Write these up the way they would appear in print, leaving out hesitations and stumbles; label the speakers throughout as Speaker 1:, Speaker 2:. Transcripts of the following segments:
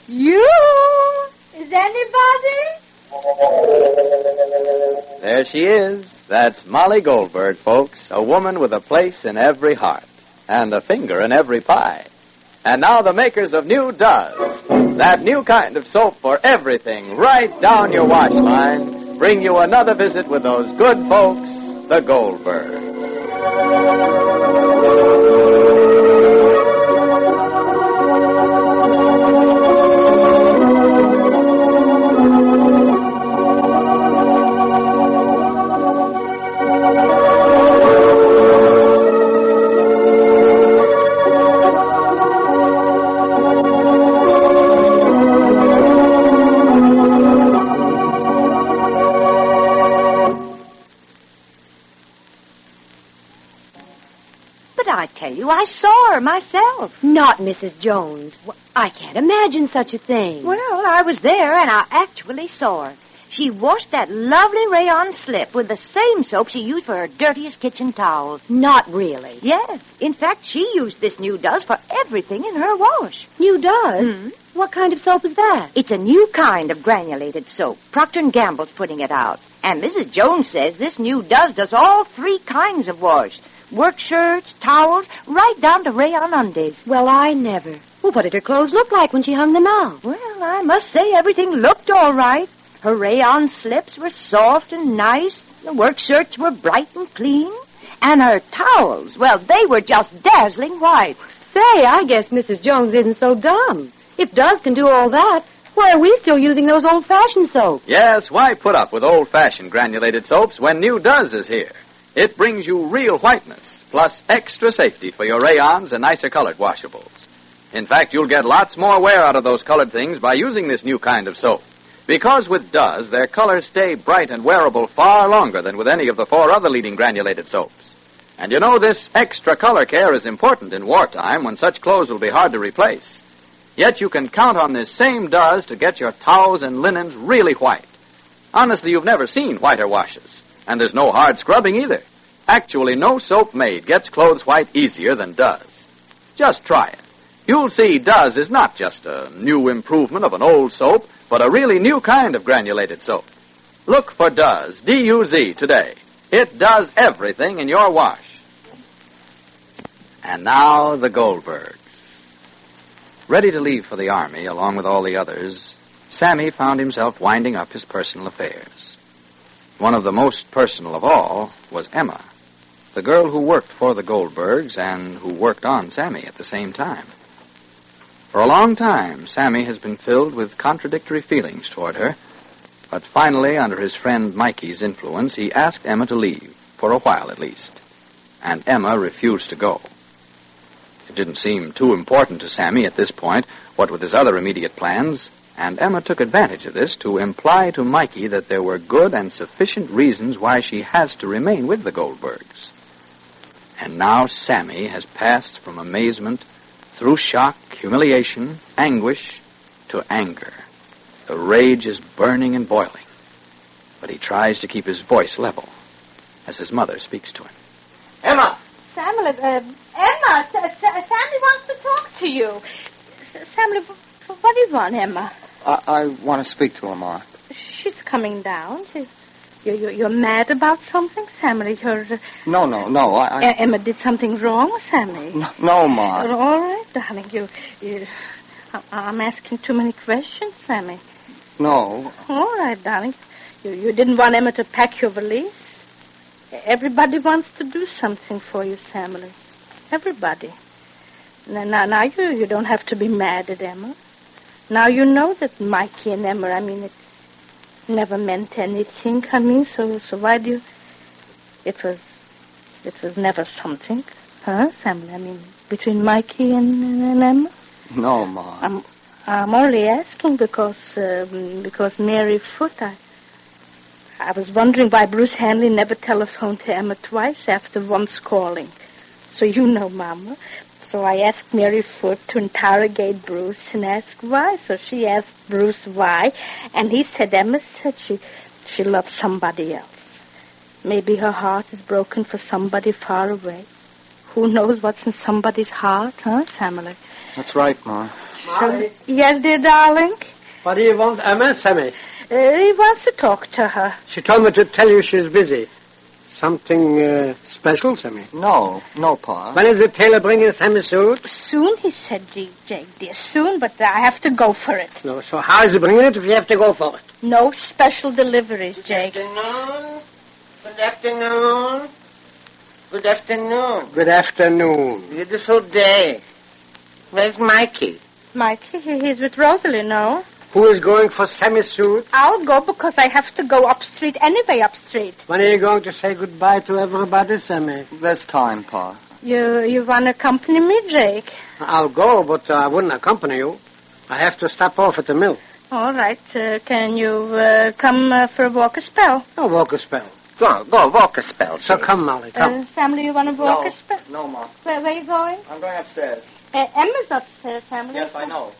Speaker 1: You? Is anybody?
Speaker 2: There she is. That's Molly Goldberg, folks. A woman with a place in every heart and a finger in every pie. And now the makers of New Does, that new kind of soap for everything right down your wash line, bring you another visit with those good folks, the Goldbergs.
Speaker 1: I saw her myself.
Speaker 3: Not Mrs. Jones. I can't imagine such a thing.
Speaker 1: Well, I was there, and I actually saw her. She washed that lovely rayon slip with the same soap she used for her dirtiest kitchen towels.
Speaker 3: Not really.
Speaker 1: Yes. In fact, she used this New Does for everything in her wash.
Speaker 3: New Does?
Speaker 1: Hmm?
Speaker 3: What kind of soap is that?
Speaker 1: It's a new kind of granulated soap. Procter & Gamble's putting it out. And Mrs. Jones says this New does all three kinds of wash. Work shirts, towels, right down to rayon undies.
Speaker 3: Well, I never. Well, what did her clothes look like when she hung them out?
Speaker 1: Well, I must say everything looked all right. Her rayon slips were soft and nice. The work shirts were bright and clean. And her towels, well, they were just dazzling white.
Speaker 3: Say, I guess Mrs. Jones isn't so dumb. If Does can do all that, why are we still using those old-fashioned soaps?
Speaker 2: Yes, why put up with old-fashioned granulated soaps when New Does is here? It brings you real whiteness, plus extra safety for your rayons and nicer colored washables. In fact, you'll get lots more wear out of those colored things by using this new kind of soap. Because with Does, their colors stay bright and wearable far longer than with any of the four other leading granulated soaps. And you know, this extra color care is important in wartime when such clothes will be hard to replace. Yet you can count on this same Does to get your towels and linens really white. Honestly, you've never seen whiter washes. And there's no hard scrubbing either. Actually, no soap made gets clothes white easier than Does. Just try it. You'll see Does is not just a new improvement of an old soap, but a really new kind of granulated soap. Look for Does, D-U-Z, today. It does everything in your wash. And now, the Goldbergs. Ready to leave for the Army, along with all the others, Sammy found himself winding up his personal affairs. One of the most personal of all was Emma, the girl who worked for the Goldbergs and who worked on Sammy at the same time. For a long time, Sammy has been filled with contradictory feelings toward her, but finally, under his friend Mikey's influence, he asked Emma to leave, for a while at least, and Emma refused to go. It didn't seem too important to Sammy at this point, what with his other immediate plans, and Emma took advantage of this to imply to Mikey that there were good and sufficient reasons why she has to remain with the Goldbergs. And now Sammy has passed from amazement, through shock, humiliation, anguish, to anger. The rage is burning and boiling, but he tries to keep his voice level as his mother speaks to him.
Speaker 4: Emma!
Speaker 1: Samuel, Emma, Sammy wants to talk to you. Samuel, what do you want, Emma?
Speaker 4: I want to speak to her, Ma.
Speaker 1: She's coming down. You're mad about something, Sammy?
Speaker 4: No.
Speaker 1: Emma did something wrong, Sammy?
Speaker 4: No, Ma.
Speaker 1: All right, darling. I'm asking too many questions, Sammy.
Speaker 4: No.
Speaker 1: All right, darling. You didn't want Emma to pack your valise? Everybody wants to do something for you, Sammy. Everybody. Now you don't have to be mad at Emma. Now you know that Mikey and Emma, it never meant anything. So why do you... It was never something, huh, Samuel? Between Mikey and Emma?
Speaker 4: No, Ma.
Speaker 1: I'm only asking because Mary Foote, I was wondering why Bruce Hanley never telephoned to Emma twice after once calling. So you know, Mama. So I asked Mary Foote to interrogate Bruce and ask why. So she asked Bruce why, and he said Emma said she loved somebody else. Maybe her heart is broken for somebody far away. Who knows what's in somebody's heart, huh, Samuel?
Speaker 4: That's right, Ma. Molly?
Speaker 1: Yes, dear darling?
Speaker 4: What do you want, Emma? Sammy?
Speaker 1: He wants to talk to her.
Speaker 4: She told me to tell you she's busy. Something special, Sammy?
Speaker 5: No, Pa.
Speaker 4: When is the tailor bringing Sammy suit?
Speaker 1: Soon, he said, Jake, dear, soon, but I have to go for it.
Speaker 4: No, so how is he bringing it if you have to go for it?
Speaker 1: No special deliveries, Jake.
Speaker 6: Good afternoon. Good afternoon.
Speaker 4: Good afternoon.
Speaker 6: Beautiful day. Where's Mikey?
Speaker 1: Mikey, he's with Rosalie, no?
Speaker 4: Who is going for Sammy's suit?
Speaker 1: I'll go because I have to go up street anyway, up street.
Speaker 4: When are you going to say goodbye to everybody, Sammy?
Speaker 5: There's time, Pa.
Speaker 1: You want to accompany me, Jake?
Speaker 4: I'll go, but I wouldn't accompany you. I have to stop off at the mill.
Speaker 1: All right. Can you come for a walk a spell?
Speaker 4: I'll walk a spell.
Speaker 6: Go, walk a spell.
Speaker 4: So
Speaker 6: Jake.
Speaker 4: come, Molly, come.
Speaker 1: Family, you want to walk a spell?
Speaker 5: No, Ma.
Speaker 1: Where are you going?
Speaker 5: I'm going upstairs.
Speaker 1: Emma's upstairs, family.
Speaker 5: Yes, I know.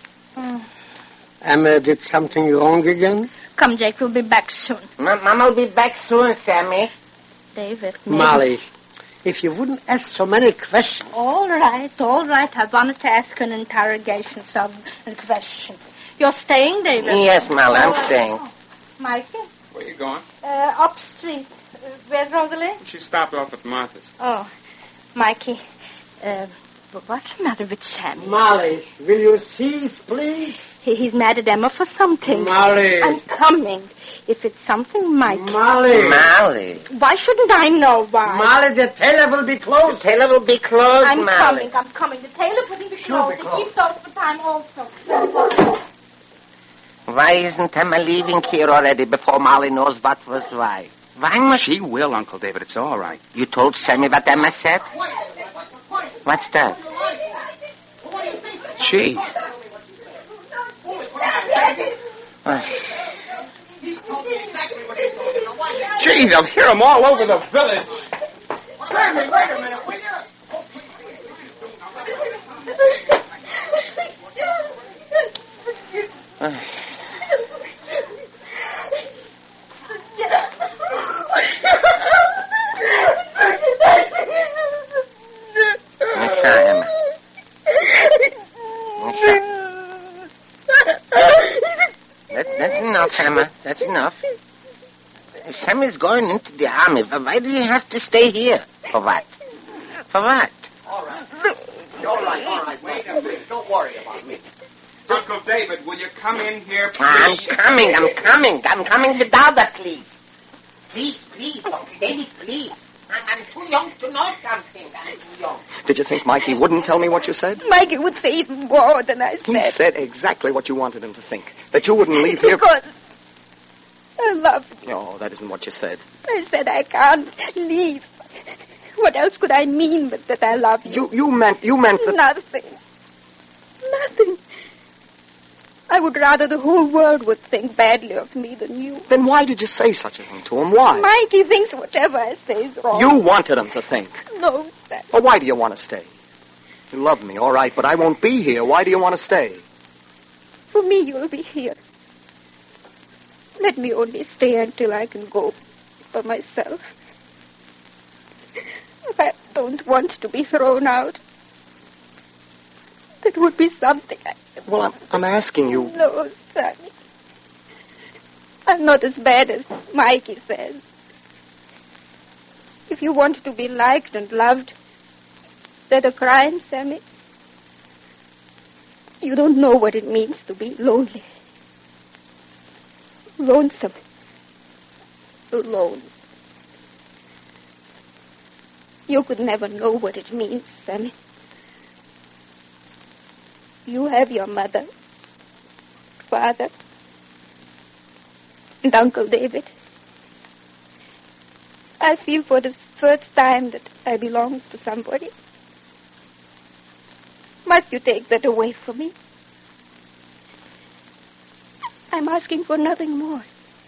Speaker 4: Emma did something wrong again?
Speaker 1: Come, Jake, we'll be back soon.
Speaker 6: Mama will be back soon, Sammy.
Speaker 1: David, maybe.
Speaker 4: Molly, if you wouldn't ask so many questions.
Speaker 1: All right. I wanted to ask an interrogation, a question. You're staying, David?
Speaker 6: Yes, Molly, I'm staying.
Speaker 1: Mikey?
Speaker 7: Where are you going?
Speaker 1: Up street. Where's Rosalie?
Speaker 7: She stopped off at Martha's.
Speaker 1: Oh, Mikey. What's the matter with Sammy?
Speaker 4: Molly, will you cease, please?
Speaker 1: He's mad at Emma for something.
Speaker 4: Molly.
Speaker 1: I'm coming. If it's something, Mikey.
Speaker 4: Molly.
Speaker 6: Molly.
Speaker 1: Why shouldn't I know why?
Speaker 4: Molly, the tailor will be
Speaker 6: The
Speaker 4: closed.
Speaker 6: tailor will be closed,
Speaker 1: I'm
Speaker 6: Molly.
Speaker 1: coming. The tailor wouldn't be
Speaker 4: She'll
Speaker 1: closed.
Speaker 4: be
Speaker 1: He keeps closed for time also.
Speaker 6: Why isn't Emma leaving here already before Molly knows what was why? Why must
Speaker 7: She will, Uncle David. It's all right.
Speaker 6: You told Sammy what Emma said? What's that?
Speaker 7: She. Gee, they'll hear them all over the village.
Speaker 4: Wait a minute, will you?
Speaker 6: Emma. That's enough, Emma. That's enough. If Sammy's going into the army, why do you have to stay here? For what? For what?
Speaker 5: All right. Wait a minute. Don't worry about me.
Speaker 7: Uncle David, will you come in here, please?
Speaker 6: I'm coming without that, please. Please, Uncle David, please. I'm too young to know something. I'm too young.
Speaker 5: Did you think Mikey wouldn't tell me what you said?
Speaker 3: Mikey would say even more than I
Speaker 5: He
Speaker 3: said.
Speaker 5: said exactly what you wanted him to think. That you wouldn't leave here.
Speaker 3: Because I love you.
Speaker 5: No, that isn't what you said.
Speaker 3: I said I can't leave. What else could I mean but that I love you?
Speaker 5: You meant that...
Speaker 3: Nothing. I would rather the whole world would think badly of me than you.
Speaker 5: Then why did you say such a thing to him? Why?
Speaker 3: Mikey thinks whatever I say is wrong.
Speaker 5: You wanted him to think.
Speaker 3: No, Sam.
Speaker 5: Well, why do you want to stay? You love me, all right, but I won't be here. Why do you want to stay?
Speaker 3: For me, you'll be here. Let me only stay until I can go for myself. I don't want to be thrown out. That would be something
Speaker 5: Well, I'm asking you.
Speaker 3: No, Sammy. I'm not as bad as Mikey says. If you want to be liked and loved, is that a crime, Sammy? You don't know what it means to be lonely. Lonesome. Alone. You could never know what it means, Sammy. You have your mother, father, and Uncle David. I feel for the first time that I belong to somebody. Must you take that away from me? I'm asking for nothing more.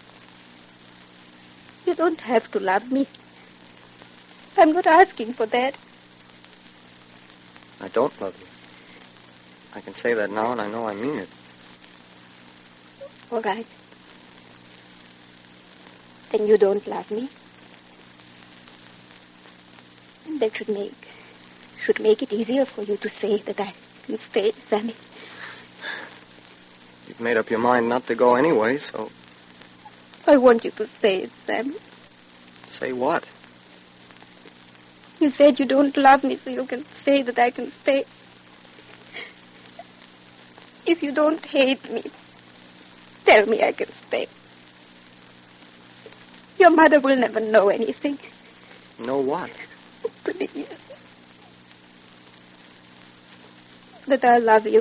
Speaker 3: You don't have to love me. I'm not asking for that.
Speaker 5: I don't love you. I can say that now, and I know I mean it.
Speaker 3: All right. Then you don't love me. That should make it easier for you to say that I can stay, Sammy.
Speaker 5: You've made up your mind not to go anyway, so...
Speaker 8: I want you to stay, Sam.
Speaker 5: Say what?
Speaker 8: You said you don't love me, so you can say that I can stay. If you don't hate me, tell me I can stay. Your mother will never know anything.
Speaker 5: Know what?
Speaker 8: Please. That I love you.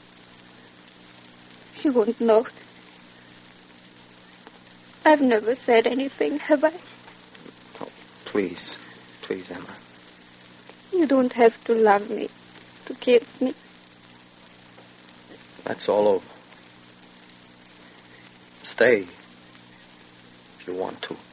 Speaker 8: She won't know. I've never said anything, have I?
Speaker 5: Oh, please. Please, Emma.
Speaker 8: You don't have to love me, to kiss me.
Speaker 5: That's all over. Stay. If you want to.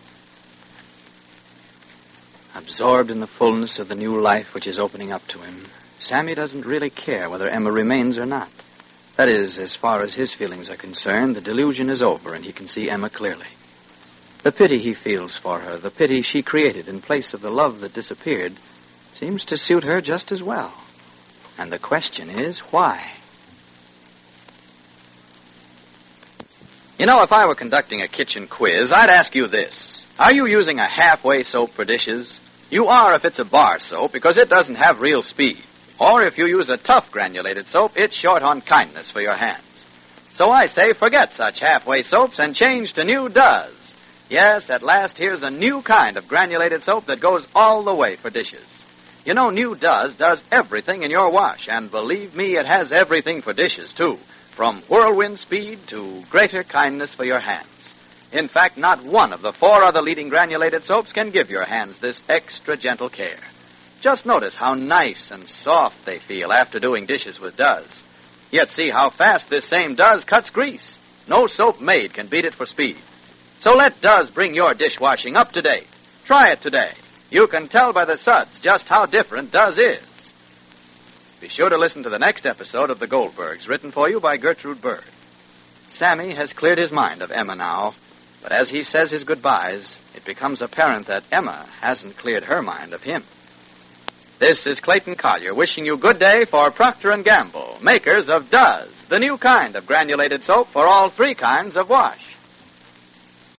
Speaker 2: Absorbed in the fullness of the new life which is opening up to him, Sammy doesn't really care whether Emma remains or not. That is, as far as his feelings are concerned, the delusion is over and he can see Emma clearly. The pity he feels for her, the pity she created in place of the love that disappeared, seems to suit her just as well. And the question is, why? You know, if I were conducting a kitchen quiz, I'd ask you this. Are you using a halfway soap for dishes? You are if it's a bar soap, because it doesn't have real speed. Or if you use a tough granulated soap, it's short on kindness for your hands. So I say forget such halfway soaps and change to New Does. Yes, at last here's a new kind of granulated soap that goes all the way for dishes. You know, New Does everything in your wash, and believe me, it has everything for dishes, too. From whirlwind speed to greater kindness for your hands. In fact, not one of the 4 other leading granulated soaps can give your hands this extra gentle care. Just notice how nice and soft they feel after doing dishes with Does. Yet see how fast this same Does cuts grease. No soap made can beat it for speed. So let Does bring your dishwashing up to date. Try it today. You can tell by the suds just how different Does is. Be sure to listen to the next episode of The Goldbergs, written for you by Gertrude Bird. Sammy has cleared his mind of Emma now, but as he says his goodbyes, it becomes apparent that Emma hasn't cleared her mind of him. This is Clayton Collier wishing you good day for Procter & Gamble, makers of Does, the new kind of granulated soap for all 3 kinds of wash.